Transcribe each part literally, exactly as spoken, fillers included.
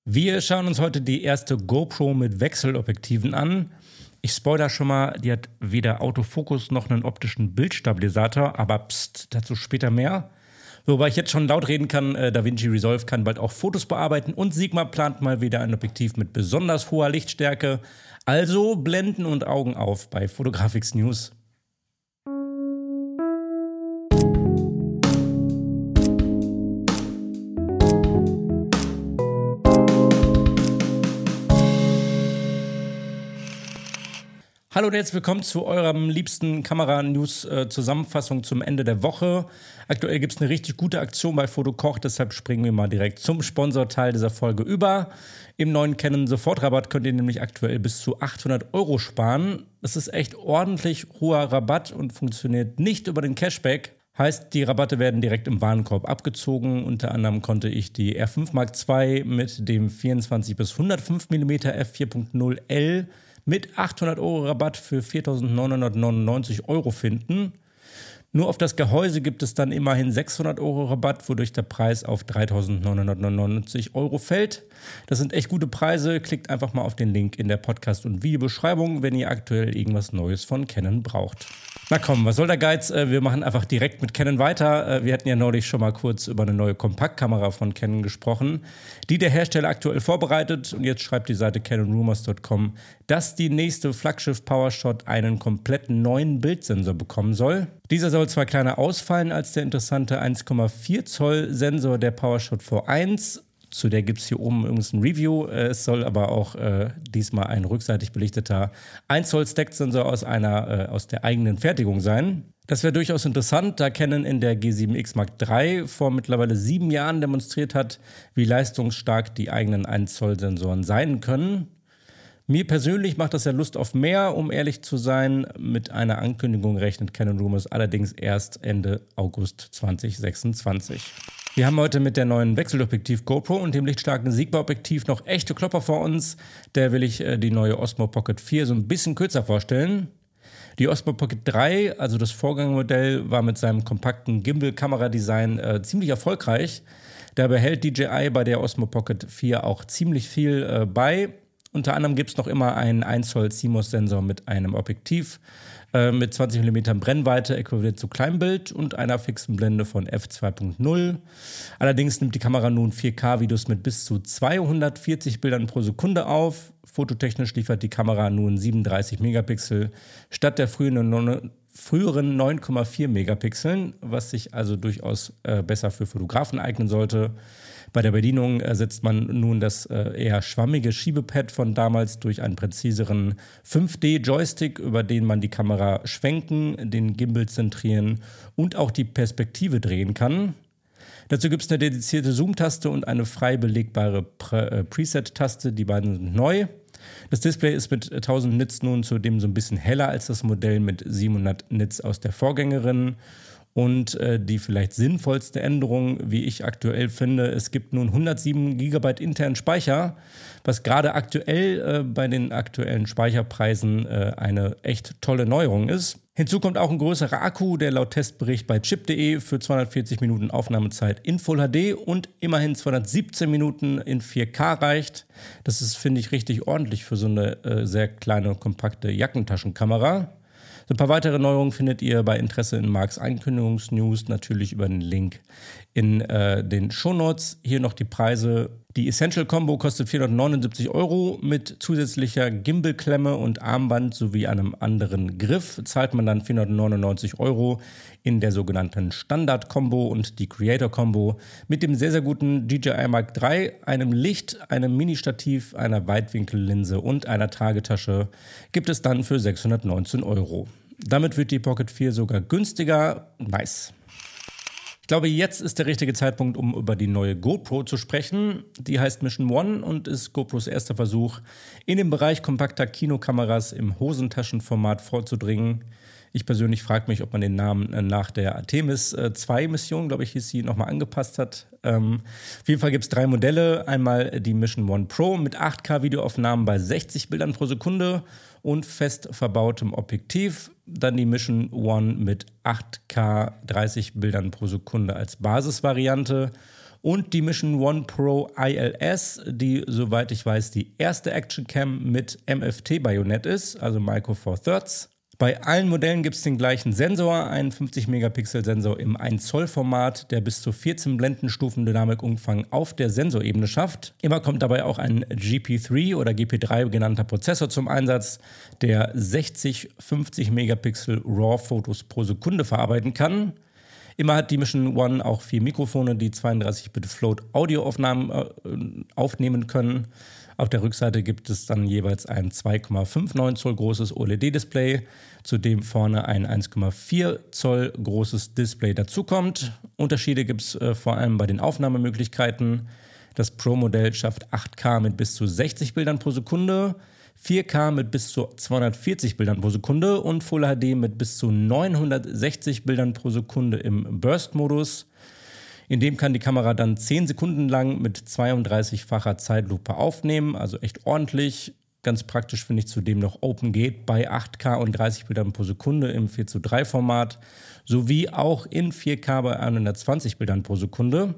Wir schauen uns heute die erste GoPro mit Wechselobjektiven an. Ich spoilere schon mal, die hat weder Autofokus noch einen optischen Bildstabilisator, aber pst, dazu später mehr. Wobei ich jetzt schon laut reden kann, äh, DaVinci Resolve kann bald auch Fotos bearbeiten und Sigma plant mal wieder ein Objektiv mit besonders hoher Lichtstärke. Also Blenden und Augen auf bei Photographics News. Hallo und herzlich willkommen zu eurem liebsten Kamera-News-Zusammenfassung zum Ende der Woche. Aktuell gibt es eine richtig gute Aktion bei Fotokoch, deshalb springen wir mal direkt zum Sponsorteil dieser Folge über. Im neuen Canon Sofortrabatt könnt ihr nämlich aktuell bis zu achthundert Euro sparen. Das ist echt ordentlich hoher Rabatt und funktioniert nicht über den Cashback. Heißt, die Rabatte werden direkt im Warenkorb abgezogen. Unter anderem konnte ich die R fünf Mark zwei mit dem vierundzwanzig bis hundertfünf Millimeter f vier Punkt null L mit achthundert Euro Rabatt für viertausendneunhundertneunundneunzig Euro finden. Nur auf das Gehäuse gibt es dann immerhin sechshundert Euro Rabatt, wodurch der Preis auf dreitausendneunhundertneunundneunzig Euro fällt. Das sind echt gute Preise. Klickt einfach mal auf den Link in der Podcast- und Videobeschreibung, wenn ihr aktuell irgendwas Neues von Canon braucht. Na komm, was soll der Geiz? Wir machen einfach direkt mit Canon weiter. Wir hatten ja neulich schon mal kurz über eine neue Kompaktkamera von Canon gesprochen, die der Hersteller aktuell vorbereitet. Und jetzt schreibt die Seite canon rumors punkt com, dass die nächste Flaggschiff PowerShot einen komplett neuen Bildsensor bekommen soll. Dieser soll zwar kleiner ausfallen als der interessante eins Komma vier Zoll Sensor der PowerShot V eins. Zu der gibt es hier oben übrigens ein Review. Es soll aber auch äh, diesmal ein rückseitig belichteter eins Zoll Stack-Sensor aus, einer, äh, aus der eigenen Fertigung sein. Das wäre durchaus interessant, da Canon in der G sieben X Mark drei vor mittlerweile sieben Jahren demonstriert hat, wie leistungsstark die eigenen eins Zoll Sensoren sein können. Mir persönlich macht das ja Lust auf mehr, um ehrlich zu sein. Mit einer Ankündigung rechnet Canon Rumors allerdings erst Ende August zwanzig sechsundzwanzig. Wir haben heute mit der neuen Wechselobjektiv GoPro und dem lichtstarken Sigma-Objektiv noch echte Klopper vor uns. Der will ich äh, die neue Osmo Pocket vier so ein bisschen kürzer vorstellen. Die Osmo Pocket drei, also das Vorgängermodell, war mit seinem kompakten Gimbal-Kameradesign äh, ziemlich erfolgreich. Da behält D J I bei der Osmo Pocket vier auch ziemlich viel äh, bei. Unter anderem gibt es noch immer einen eins Zoll C M O S-Sensor mit einem Objektiv äh, mit zwanzig Millimeter Brennweite, äquivalent zu Kleinbild und einer fixen Blende von f zwei Punkt null. Allerdings nimmt die Kamera nun vier K-Videos mit bis zu zweihundertvierzig Bildern pro Sekunde auf. Fototechnisch liefert die Kamera nun siebenunddreißig Megapixel statt der früheren, früheren neun Komma vier Megapixeln, was sich also durchaus äh, besser für Fotografen eignen sollte. Bei der Bedienung ersetzt man nun das äh, eher schwammige Schiebepad von damals durch einen präziseren fünf D Joystick, über den man die Kamera schwenken, den Gimbal zentrieren und auch die Perspektive drehen kann. Dazu gibt es eine dedizierte Zoom-Taste und eine frei belegbare Pre- äh, Preset-Taste. Die beiden sind neu. Das Display ist mit tausend Nits nun zudem so ein bisschen heller als das Modell mit siebenhundert Nits aus der Vorgängerin. Und äh, die vielleicht sinnvollste Änderung, wie ich aktuell finde, es gibt nun hundertsieben Gigabyte internen Speicher, was gerade aktuell äh, bei den aktuellen Speicherpreisen äh, eine echt tolle Neuerung ist. Hinzu kommt auch ein größerer Akku, der laut Testbericht bei chip punkt de für zweihundertvierzig Minuten Aufnahmezeit in Full H D und immerhin zweihundertsiebzehn Minuten in vier K reicht. Das ist, finde ich, richtig ordentlich für so eine äh, sehr kleine, kompakte Jackentaschenkamera. So ein paar weitere Neuerungen findet ihr bei Interesse in Marks Ankündigungsnews, natürlich über den Link in äh, den Shownotes. Hier noch die Preise. Die Essential Combo kostet vierhundertneunundsiebzig Euro. Mit zusätzlicher Gimbal-Klemme und Armband sowie einem anderen Griff zahlt man dann vierhundertneunundneunzig Euro in der sogenannten Standard-Combo und die Creator-Combo mit dem sehr, sehr guten D J I Mark drei, einem Licht, einem Mini-Stativ, einer Weitwinkellinse und einer Tragetasche gibt es dann für sechshundertneunzehn Euro. Damit wird die Pocket vier sogar günstiger. Nice. Ich glaube, jetzt ist der richtige Zeitpunkt, um über die neue GoPro zu sprechen. Die heißt Mission One und ist GoPros erster Versuch, in den Bereich kompakter Kinokameras im Hosentaschenformat vorzudringen. Ich persönlich frage mich, ob man den Namen nach der Artemis zwei Mission, glaube ich, hieß sie, nochmal angepasst hat. Ähm, auf jeden Fall gibt es drei Modelle. Einmal die Mission One Pro mit acht K Videoaufnahmen bei sechzig Bildern pro Sekunde und fest verbautem Objektiv. Dann die Mission One mit acht K dreißig Bildern pro Sekunde als Basisvariante. Und die Mission One Pro I L S, die, soweit ich weiß, die erste Action-Cam mit M F T-Bajonett ist, also Micro Four Thirds. Bei allen Modellen gibt es den gleichen Sensor, einen fünfzig Megapixel Sensor im ein Zoll Format, der bis zu vierzehn Blendenstufen Dynamikumfang auf der Sensorebene schafft. Immer kommt dabei auch ein G P drei oder G P drei genannter Prozessor zum Einsatz, der sechzig, fünfzig Megapixel RAW-Fotos pro Sekunde verarbeiten kann. Immer hat die Mission One auch vier Mikrofone, die zweiunddreißig Bit Float Audioaufnahmen äh, aufnehmen können. Auf der Rückseite gibt es dann jeweils ein zwei Komma neunundfünfzig Zoll großes O L E D-Display, zu dem vorne ein eins Komma vier Zoll großes Display dazukommt. Unterschiede gibt es äh, vor allem bei den Aufnahmemöglichkeiten. Das Pro-Modell schafft acht K mit bis zu sechzig Bildern pro Sekunde, vier K mit bis zu zweihundertvierzig Bildern pro Sekunde und Full H D mit bis zu neunhundertsechzig Bildern pro Sekunde im Burst-Modus. In dem kann die Kamera dann zehn Sekunden lang mit zweiunddreißig-facher Zeitlupe aufnehmen, also echt ordentlich. Ganz praktisch finde ich zudem noch OpenGate bei acht K und dreißig Bildern pro Sekunde im vier zu drei Format, sowie auch in vier K bei hundertzwanzig Bildern pro Sekunde.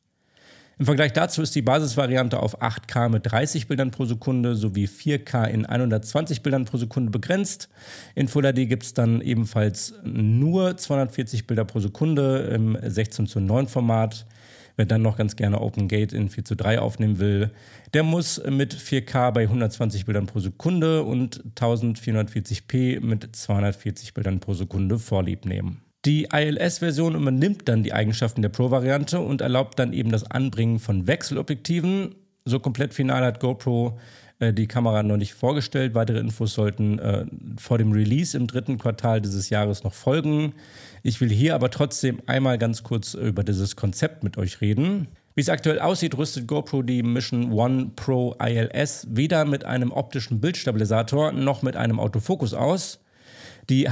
Im Vergleich dazu ist die Basisvariante auf acht K mit dreißig Bildern pro Sekunde sowie vier K in hundertzwanzig Bildern pro Sekunde begrenzt. In Full H D gibt es dann ebenfalls nur zweihundertvierzig Bilder pro Sekunde im sechzehn zu neun Format. Wer dann noch ganz gerne OpenGate in vier zu drei aufnehmen will, der muss mit vier K bei hundertzwanzig Bildern pro Sekunde und vierzehnhundertvierzig p mit zweihundertvierzig Bildern pro Sekunde Vorlieb nehmen. Die I L S-Version übernimmt dann die Eigenschaften der Pro-Variante und erlaubt dann eben das Anbringen von Wechselobjektiven. So komplett final hat GoPro äh, die Kamera noch nicht vorgestellt. Weitere Infos sollten äh, vor dem Release im dritten Quartal dieses Jahres noch folgen. Ich will hier aber trotzdem einmal ganz kurz über dieses Konzept mit euch reden. Wie es aktuell aussieht, rüstet GoPro die Mission One Pro I L S weder mit einem optischen Bildstabilisator noch mit einem Autofokus aus. Die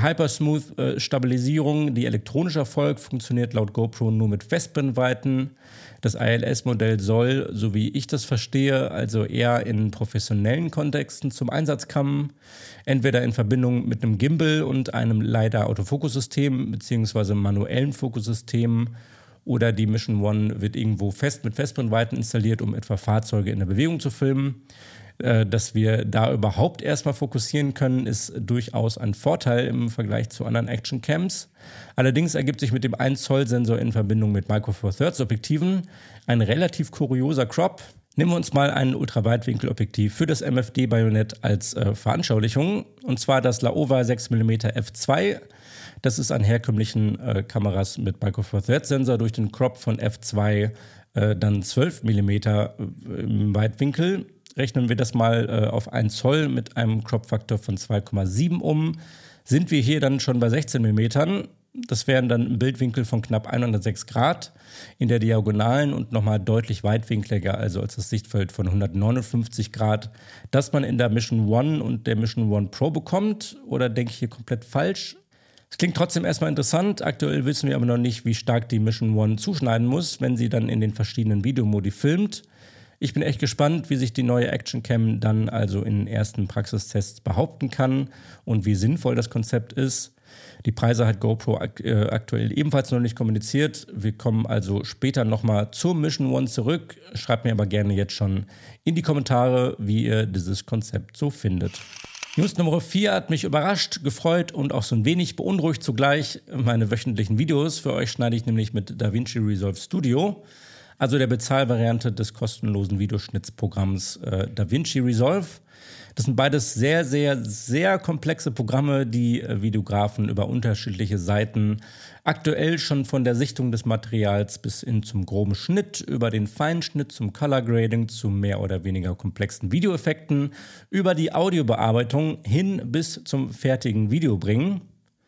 Hypersmooth-Stabilisierung, die elektronisch erfolgt, funktioniert laut GoPro nur mit Festbrennweiten. Das I L S-Modell soll, so wie ich das verstehe, also eher in professionellen Kontexten zum Einsatz kommen. Entweder in Verbindung mit einem Gimbal und einem LiDAR-Autofokussystem bzw. manuellen Fokussystem, oder die Mission One wird irgendwo fest mit Festbrennweiten installiert, um etwa Fahrzeuge in der Bewegung zu filmen. Dass wir da überhaupt erstmal fokussieren können, ist durchaus ein Vorteil im Vergleich zu anderen Action-Cams. Allerdings ergibt sich mit dem ein Zoll Sensor in Verbindung mit Micro Four Thirds Objektiven ein relativ kurioser Crop. Nehmen wir uns mal ein Ultraweitwinkelobjektiv für das M F D-Bajonett als äh, Veranschaulichung, und zwar das Laowa sechs Millimeter f zwei. Das ist an herkömmlichen äh, Kameras mit Micro Four Thirds Sensor durch den Crop von f zwei äh, dann zwölf Millimeter äh, im Weitwinkel. Rechnen wir das mal äh, auf ein Zoll mit einem Crop-Faktor von zwei Komma sieben um, sind wir hier dann schon bei sechzehn Millimetern. Das wären dann ein Bildwinkel von knapp hundertsechs Grad in der Diagonalen und nochmal deutlich weitwinkliger, also als das Sichtfeld von hundertneunundfünfzig Grad, das man in der Mission One und der Mission One Pro bekommt. Oder denke ich hier komplett falsch? Es klingt trotzdem erstmal interessant. Aktuell wissen wir aber noch nicht, wie stark die Mission One zuschneiden muss, wenn sie dann in den verschiedenen Videomodi filmt. Ich bin echt gespannt, wie sich die neue Action-Cam dann also in den ersten Praxistests behaupten kann und wie sinnvoll das Konzept ist. Die Preise hat GoPro ak- äh, aktuell ebenfalls noch nicht kommuniziert. Wir kommen also später nochmal zur Mission One zurück. Schreibt mir aber gerne jetzt schon in die Kommentare, wie ihr dieses Konzept so findet. News Nummer vier hat mich überrascht, gefreut und auch so ein wenig beunruhigt zugleich. Meine wöchentlichen Videos für euch schneide ich nämlich mit DaVinci Resolve Studio, also der Bezahlvariante des kostenlosen Videoschnittsprogramms äh, DaVinci Resolve. Das sind beides sehr, sehr, sehr komplexe Programme, die äh, Videografen über unterschiedliche Seiten aktuell schon von der Sichtung des Materials bis hin zum groben Schnitt, über den Feinschnitt, zum Color Grading, zu mehr oder weniger komplexen Videoeffekten, über die Audiobearbeitung hin bis zum fertigen Video bringen.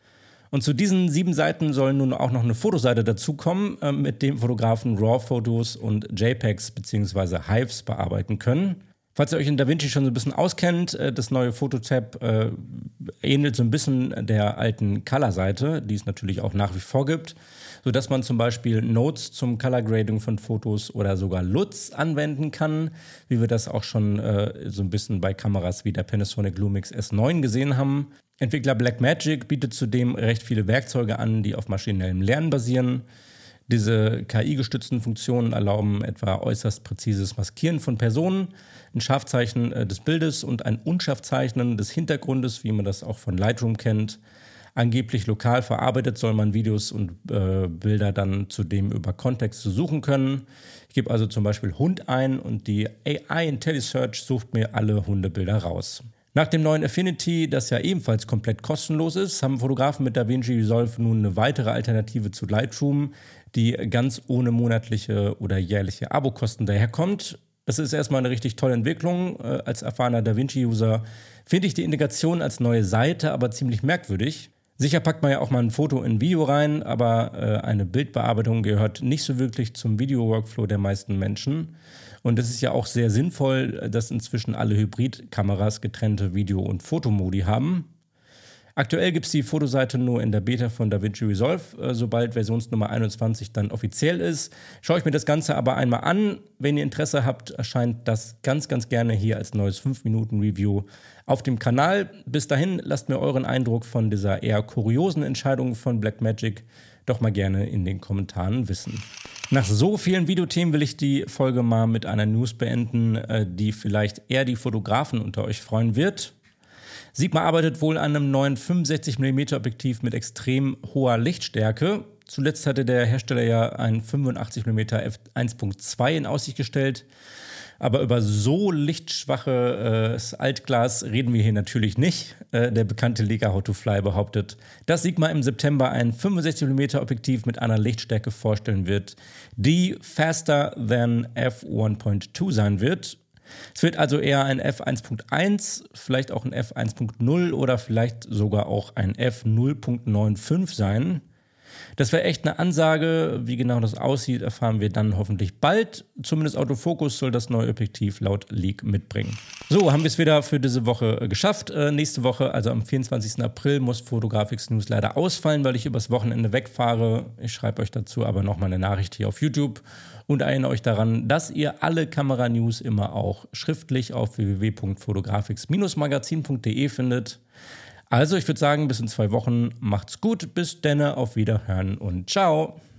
Und zu diesen sieben Seiten soll nun auch noch eine Fotoseite dazukommen, äh, mit dem Fotografen RAW-Fotos und JPEGs bzw. Hives bearbeiten können. Falls ihr euch in DaVinci schon so ein bisschen auskennt, äh, das neue Fototab äh, ähnelt so ein bisschen der alten Color-Seite, die es natürlich auch nach wie vor gibt, sodass man zum Beispiel Notes zum Color Grading von Fotos oder sogar L U Ts anwenden kann, wie wir das auch schon äh, so ein bisschen bei Kameras wie der Panasonic Lumix S neun gesehen haben. Entwickler Blackmagic bietet zudem recht viele Werkzeuge an, die auf maschinellem Lernen basieren. Diese K I-gestützten Funktionen erlauben etwa äußerst präzises Maskieren von Personen, ein Scharfzeichnen äh, des Bildes und ein Unscharfzeichnen des Hintergrundes, wie man das auch von Lightroom kennt. Angeblich lokal verarbeitet soll man Videos und äh, Bilder dann zudem über Kontexte suchen können. Ich gebe also zum Beispiel Hund ein und die A I IntelliSearch sucht mir alle Hundebilder raus. Nach dem neuen Affinity, das ja ebenfalls komplett kostenlos ist, haben Fotografen mit DaVinci Resolve nun eine weitere Alternative zu Lightroom, die ganz ohne monatliche oder jährliche Abokosten daherkommt. Das ist erstmal eine richtig tolle Entwicklung. Als erfahrener DaVinci-User finde ich die Integration als neue Seite aber ziemlich merkwürdig. Sicher packt man ja auch mal ein Foto in ein Video rein, aber äh, eine Bildbearbeitung gehört nicht so wirklich zum Video-Workflow der meisten Menschen. Und es ist ja auch sehr sinnvoll, dass inzwischen alle Hybrid-Kameras getrennte Video- und Fotomodi haben. Aktuell gibt es die Fotoseite nur in der Beta von DaVinci Resolve. Sobald Versionsnummer einundzwanzig dann offiziell ist, schaue ich mir das Ganze aber einmal an. Wenn ihr Interesse habt, erscheint das ganz, ganz gerne hier als neues fünf Minuten Review auf dem Kanal. Bis dahin, lasst mir euren Eindruck von dieser eher kuriosen Entscheidung von Blackmagic doch mal gerne in den Kommentaren wissen. Nach so vielen Videothemen will ich die Folge mal mit einer News beenden, die vielleicht eher die Fotografen unter euch freuen wird. Sigma arbeitet wohl an einem neuen fünfundsechzig Millimeter Objektiv mit extrem hoher Lichtstärke. Zuletzt hatte der Hersteller ja ein fünfundachtzig Millimeter f eins Punkt zwei in Aussicht gestellt. Aber über so lichtschwaches äh, Altglas reden wir hier natürlich nicht. Äh, der bekannte Leica How to Fly behauptet, dass Sigma im September ein fünfundsechzig Millimeter Objektiv mit einer Lichtstärke vorstellen wird, die faster than f eins Punkt zwei sein wird. Es wird also eher ein f eins Punkt eins, vielleicht auch ein f eins Punkt null oder vielleicht sogar auch ein f null Punkt fünfundneunzig sein. Das wäre echt eine Ansage. Wie genau das aussieht, erfahren wir dann hoffentlich bald. Zumindest Autofokus soll das neue Objektiv laut Leak mitbringen. So, haben wir es wieder für diese Woche geschafft. Äh, nächste Woche, also am vierundzwanzigsten April, muss Photographics News leider ausfallen, weil ich übers Wochenende wegfahre. Ich schreibe euch dazu aber nochmal eine Nachricht hier auf YouTube und erinnere euch daran, dass ihr alle Kamera-News immer auch schriftlich auf w w w Punkt fotographics Bindestrich magazin Punkt de findet. Also, ich würde sagen, bis in zwei Wochen. Macht's gut. Bis denne. Auf Wiederhören und ciao.